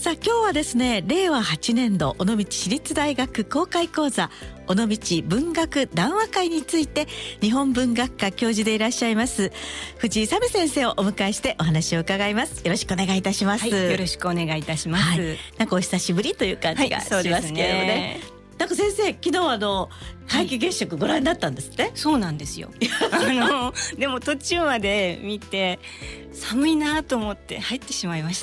さあ今日はですね、令和8年度尾道市立大学公開講座尾道文学談話会について、日本文学科教授でいらっしゃいます藤井沙美先生をお迎えしてお話を伺います。よろしくお願いいたします。 はい、よろしくお願いいたします。 なんかお久しぶりという感じがしますけれどもね。なんか先生、昨日皆既月食ご覧になったんですって？ そうなんですよ。でも途中まで見て寒いなと思って入ってしまいました。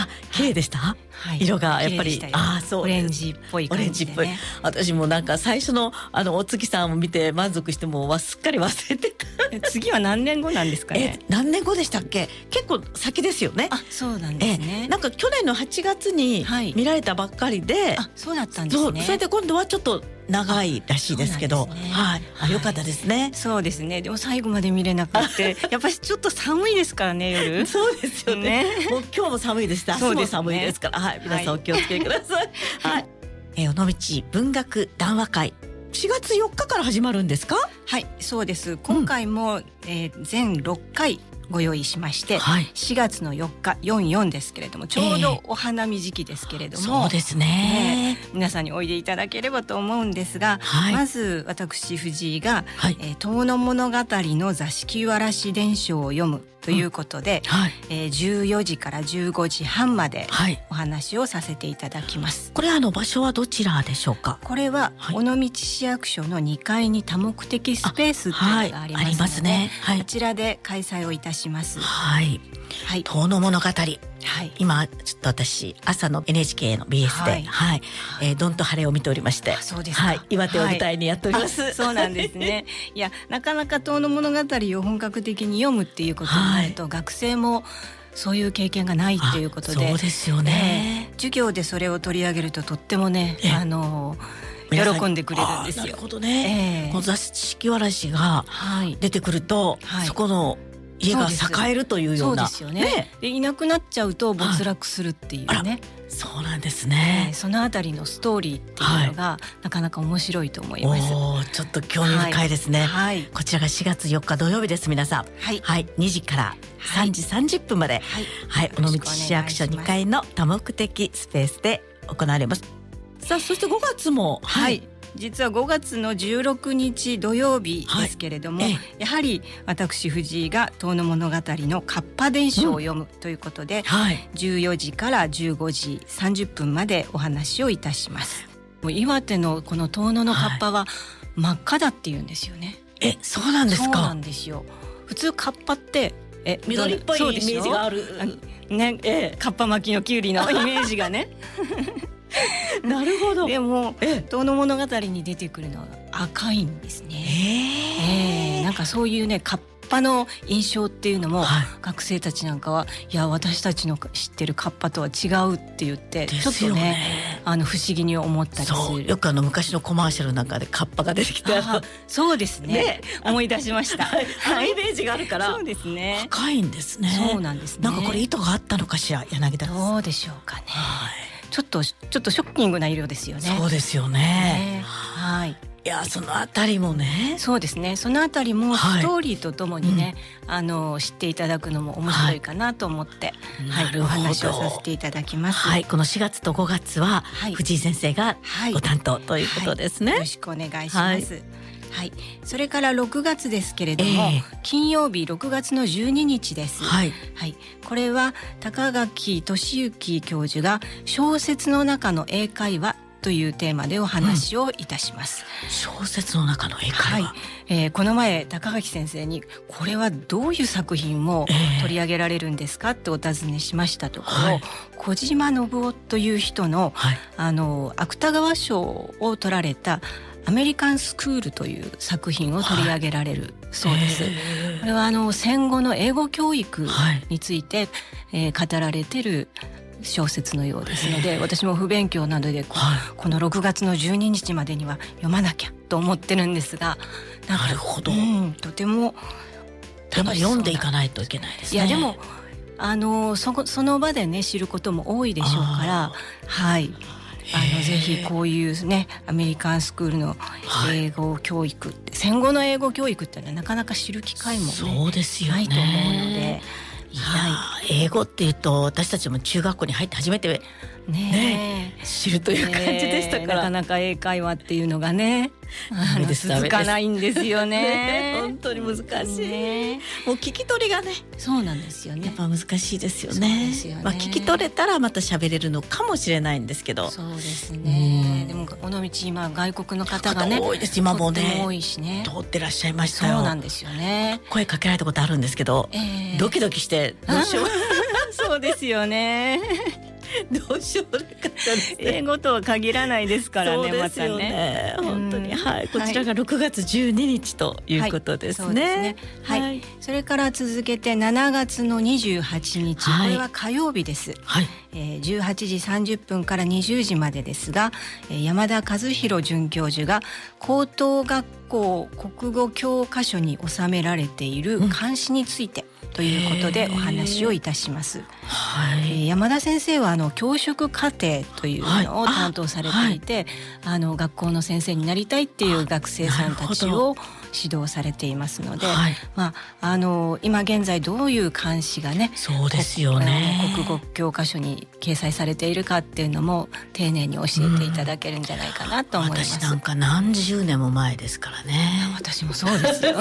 綺麗でした？色がやっぱりそうオレンジっぽい感じでね。 私もなんか最初のお月さんを見て満足してもすっかり忘れてた。 次は何年後なんですかね？ 何年後でしたっけ？結構先ですよね。 そうなんですね。 なんか去年の8月に見られたばっかりで、 そうだったんですね。 それで今度はちょっと長いらしいですけど、よかったですね。 そうですね。でも最後まで見れなくてやっぱりちょっと寒いですからね、夜。 そうですよね。もう今日も寒いです。明日も寒いですから、皆さんお気をつけください。尾道文学談話会、4月4日から始まるんですか？ はい、そうです。今回も、全6回ご用意しまして、4月の4日44ですけれども、ちょうどお花見時期ですけれども、 そうですね、 皆さんにおいでいただければと思うんですが、まず私藤井が、遠野物語の座敷わらし伝承を読むということで、14時から15時半までお話をさせていただきます。 これ場所はどちらでしょうか？これは尾道市役所の2階に多目的スペースっていうのがありますので、こちらで開催をいたします。 遠野物語、今ちょっと私朝の NHK の BS で、どんと晴れを見ておりまして、岩手を舞台にやっております。 そうなんですね。いや、なかなか遠野物語を本格的に読むっていうことになると、学生もそういう経験がないっていうことで、 そうですよね。 授業でそれを取り上げるととってもね、喜んでくれるんですよ。 なるほどね。この座敷わらしが出てくると、そこの家が栄えるというような。 そうですよね。でいなくなっちゃうと没落するっていうね。 そうなんですね。 そのあたりのストーリーっていうのがなかなか面白いと思います。 ちょっと興味深いですね。こちらが4月4日土曜日です。皆さん、2時から3時30分まで、尾道市役所2階の多目的スペースで行われます。さあ、そして5月も実は5月の16日土曜日ですけれども、やはり私藤井が遠野物語のカッパ伝承を読むということで、14時から15時30分までお話をいたします。もう岩手のこの遠野のカッパは真っ赤だっていうんですよね。 そうなんですか？ そうなんですよ。普通カッパって緑っぽいイメージがあるね、カッパ巻きのキュウリのイメージがねなるほど。 でも遠野物語に出てくるのは赤いんですね。なんかそういうね、カッパの印象っていうのも、学生たちなんかは、いや、私たちの知ってるカッパとは違うって言って、ちょっとね、不思議に思ったりする。 よく昔のコマーシャルなんかでカッパが出てきて、 そうですね、思い出しました。 イメージがあるから。 そうですね。 赤いんですね。 そうなんですね。 なんかこれ意図があったのかしら、柳田さん。 どうでしょうかね。ちょっとショッキングな色ですよね。 そうですよね。いや、そのあたりもね。 そうですね。そのあたりもストーリーとともにね、知っていただくのも面白いかなと思って、お話をさせていただきます。 この4月と5月は藤井先生がご担当ということですね。 よろしくお願いします。それから6月ですけれども、金曜日6月の12日です。これは高垣俊之教授が小説の中の英会話というテーマでお話をいたします。 小説の中の英会話。 この前高垣先生に、これはどういう作品を取り上げられるんですかってお尋ねしましたところ、小島信夫という人の、芥川賞を取られたアメリカンスクールという作品を取り上げられるそうです。これは戦後の英語教育について、語られている小説のようですので、私も不勉強なのでこの6月の12日までには読まなきゃと思ってるんですが、 なるほど、 とてもやっぱり読んでいかないといけないですね。 いや、でもその場でね、知ることも多いでしょうから、ぜひこういうね、アメリカンスクールの英語教育、戦後の英語教育ってのはなかなか知る機会も、ないと思うので、 英語っていうと私たちも中学校に入って初めて知るという感じでしたから、 なかなか英会話っていうのがね続かないんですよね本当に難しい、もう聞き取りがね、 そうなんですよね、 やっぱ難しいですよね。聞き取れたらまた喋れるのかもしれないんですけど、 そうですね。でも尾道今外国の方がね多いです。今もねとっても多いしね、 通ってらっしゃいましたよ。 そうなんですよね。 声かけられたことあるんですけど、ドキドキしてどうしようそうですよねどうしようもなかったです、 英語とは限らないですからね。 そうですよね、またね本当に、こちらが6月12日ということですね。 それから続けて7月の28日、これは火曜日です。18時30分から20時までですが、山田和弘准教授が高等学校国語教科書に収められている漢詩についてということでお話をいたします。山田先生は教職課程というのを担当されていて、学校の先生になりたいっていう学生さんたちを指導されていますので、今現在どういう漢詩がね、 そうですよね、 国語教科書に掲載されているかっていうのも丁寧に教えていただけるんじゃないかなと思います。 私なんか何十年も前ですからね。 私もそうですよ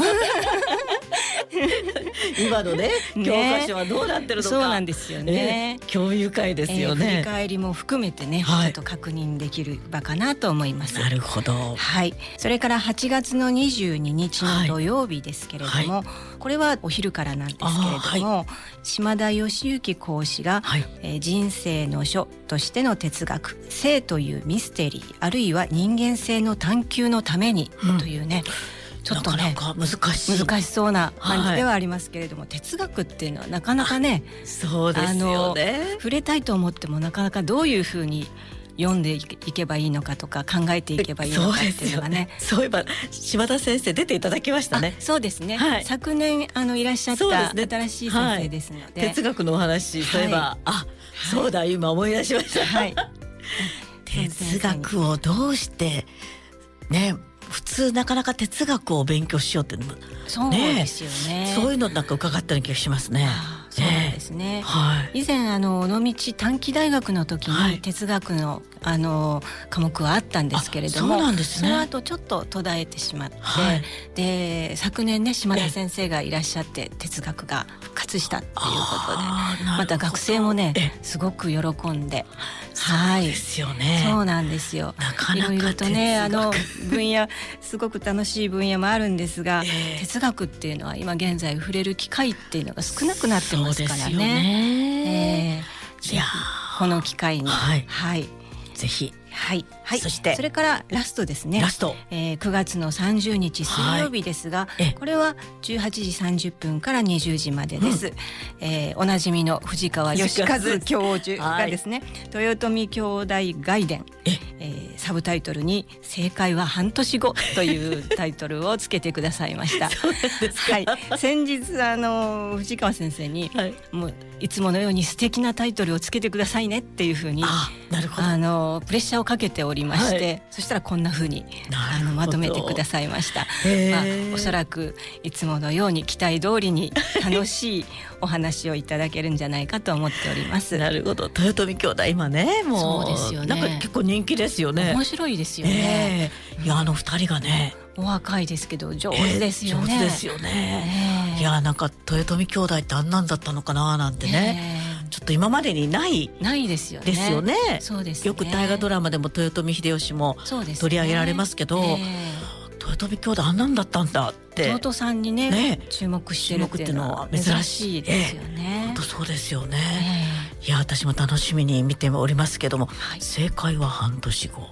今のね教科書はどうなってるのか、 そうなんですよね、 興味深いですよね。 振り返りも含めてね、ちょっと確認できる場かなと思います。 なるほど。 それから8月の22日の土曜日ですけれども、これはお昼からなんですけれども、島田義行講師が、人生の書としての哲学、生というミステリー、あるいは人間性の探求のためにというね、ちょっとねなかなか難しそうな感じではありますけれども、哲学っていうのはなかなかね、 そうですよね、 触れたいと思ってもなかなかどういうふうに読んでいけばいいのかとか考えていけばいいのかっていうのがね、 そういえば島田先生出ていただきましたね。 そうですね、昨年いらっしゃった新しい先生ですので、 哲学のお話、そういえばそうだ、今思い出しました、哲学をどうしてね、普通なかなか哲学を勉強しようっていうのもそうですよね、 そういうのなんか伺ったような気がしますね。 そうなんですね、以前尾道短期大学の時に哲学の科目はあったんですけれども、その後ちょっと途絶えてしまって、で昨年ね島田先生がいらっしゃって哲学が復活したっていうことで、また学生もねすごく喜んで、 そうですよね、 そうなんですよ、いろいろとね分野すごく楽しい分野もあるんですが、哲学っていうのは今現在触れる機会っていうのが少なくなってますからね。いやこの機会にぜひ、 そしてそれからラストですね、9月の30日水曜日ですが、これは18時30分から20時までです、おなじみの藤川義和教授がですね、豊臣兄弟外伝、サブタイトルに正解は半年後というタイトルをつけてくださいました先日藤川先生に、もういつものように素敵なタイトルをつけてくださいねっていうふうにプレッシャーをかけておりまして、そしたらこんなふうにまとめてくださいました。おそらくいつものように期待通りに楽しいお話をいただけるんじゃないかと思っておりますなるほど。豊臣兄弟今ね、もうそうですよね、 なんか結構人気ですよね。 面白いですよね、 いや2人がねお若いですけど上手ですよね、 上手ですよね、いやなんか豊臣兄弟ってあんなんだったのかななんてね、ちょっと今までにないですよね。そうですね、 よく大河ドラマでも豊臣秀吉も取り上げられますけど、豊臣兄弟あんなんだったんだって弟さんにね注目してるっていうのは珍しいですよね。 本当そうですよね、いや私も楽しみに見ておりますけども、正解は半年後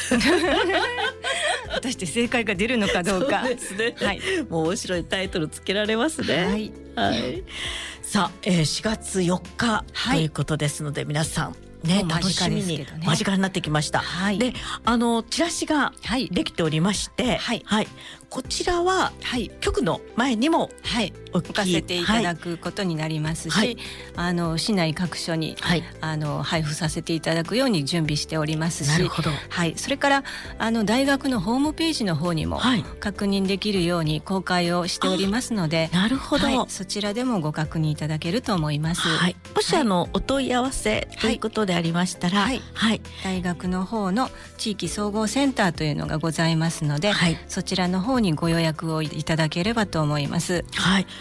果たして正解が出るのかどうか。 そうですね、もう面白いタイトルつけられますね。さあ、4月4日ということですので、皆さんね楽しみに間近になってきました。でチラシができておりまして、 こちらは、 はい、 局の前にも置かせていただくことになりますし、市内各所に、配布させていただくように準備しておりますし、 なるほど、 それから大学のホームページの方にも確認できるように公開をしておりますので、 なるほど、 そちらでもご確認いただけると思います。 もしお問い合わせということでありましたら、 大学の方の地域総合センターというのがございますので、そちらの方にご予約をいただければと思います。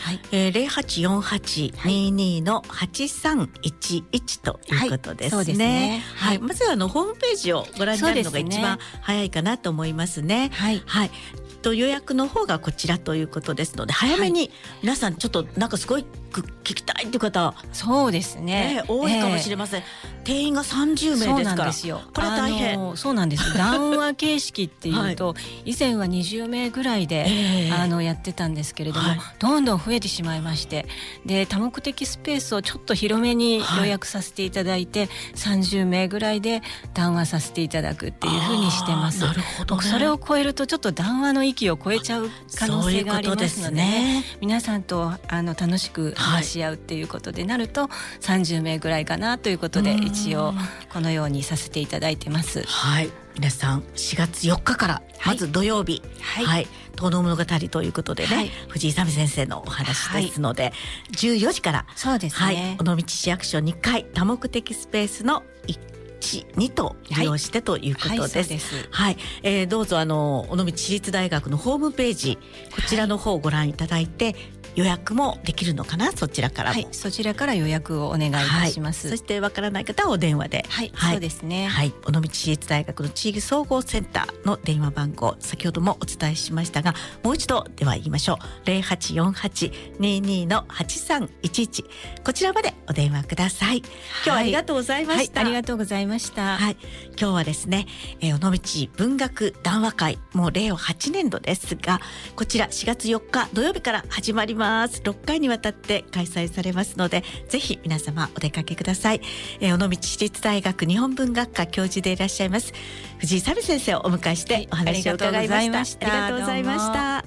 084822の8311ということですね。 そうですね。 まずホームページをご覧になるのが一番早いかなと思いますね。予約の方がこちらということですので、早めに皆さんちょっとなんかすごい聞きたいという方、 そうですね、 多いかもしれません。定員が30名ですから、これは大変。 そうなんです。談話形式っていうと、以前は20名ぐらいで、やってたんですけれども、どんどん増えてしまいまして、で多目的スペースをちょっと広めに予約させていただいて、30名ぐらいで談話させていただくっていうふうにしてます。僕それを超えるとちょっと談話の域を超えちゃう可能性がありますので、皆さんと楽しく話し合うっていうことでなると、30名ぐらいかなということで、一応このようにさせていただいてます。 皆さん4月4日からまず土曜日、遠野物語ということでね、藤井さみ先生のお話ですので、14時から、 そうですね、 尾道市役所2階多目的スペースの1、2と利用してということです。どうぞ尾道市立大学のホームページ、こちらの方をご覧いただいて、予約もできるのかな、そちらからも。 そちらから予約をお願いいたします。 そしてわからない方はお電話で。 そうですね。 尾道市立大学の地域総合センターの電話番号、先ほどもお伝えしましたが、もう一度では言いましょう。084822の8311、こちらまでお電話ください。今日はありがとうございました。 ありがとうございました。 今日はですね、尾道文学談話会、もう令和8年度ですが、こちら4月4日土曜日から始まります。6回にわたって開催されますので、ぜひ皆様お出かけください。尾道市立大学日本文学科教授でいらっしゃいます藤井さみ先生をお迎えしてお話を伺いました。ありがとうございました。